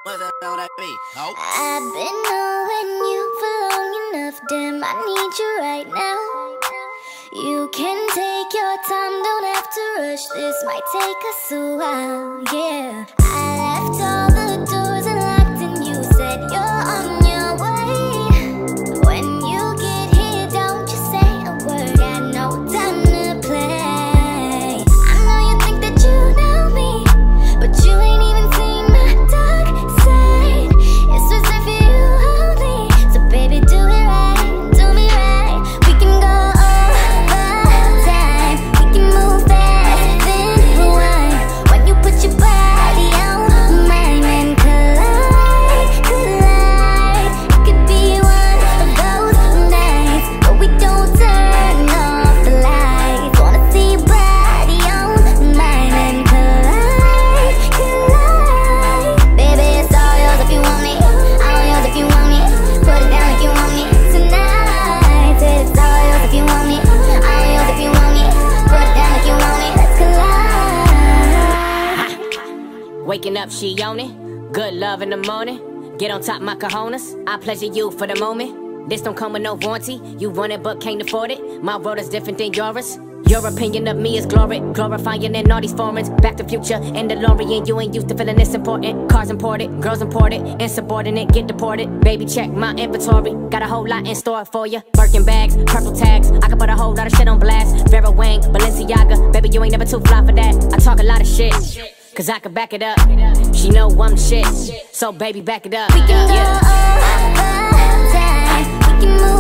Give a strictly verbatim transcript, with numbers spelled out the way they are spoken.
What the hell that be? Oh. I've been knowing you for long enough, damn, I need you right now. You can take your time, don't have to rush, this might take us a while, yeah. I left all the doors unlocked and you said you're on your way. When you get here, don't you say a word, got no time to play. I know you think that you know me, but you ain't even seen my dark side. It's as if you own me, so baby do it right, do me right. We can go over time, we can move fast, then rewind. When you put your body on mine and collide, collide. It could be one of those nights, but we don't turn off the lights. Wanna see your body on mine and collide, collide. Baby, it's all yours if you want me, all yours if you want me. Put it down if you want me tonight. Said it's all yours if you want me, all yours if you want me. Put it down if you want me. Let's collide. Waking up, she on it. Good love in the morning. Get on top, my cojones. I pleasure you for the moment. This don't come with no warranty. You want it but can't afford it. My world is different than yours. Your opinion of me is glory, glorifying in all these foreigns. Back to Future and DeLorean. You ain't used to feeling this important. Cars imported, girls imported, insubordinate, get deported. Baby, check my inventory. Got a whole lot in store for you. Birkin bags, purple tags. I can put a whole lot of shit on blast. Vera Wang, Balenciaga. Baby, you ain't never too fly for that. I talk a lot of shit, cause I can back it up. She know I'm the shit, so baby, back it up. We can go Yeah. over time, we can move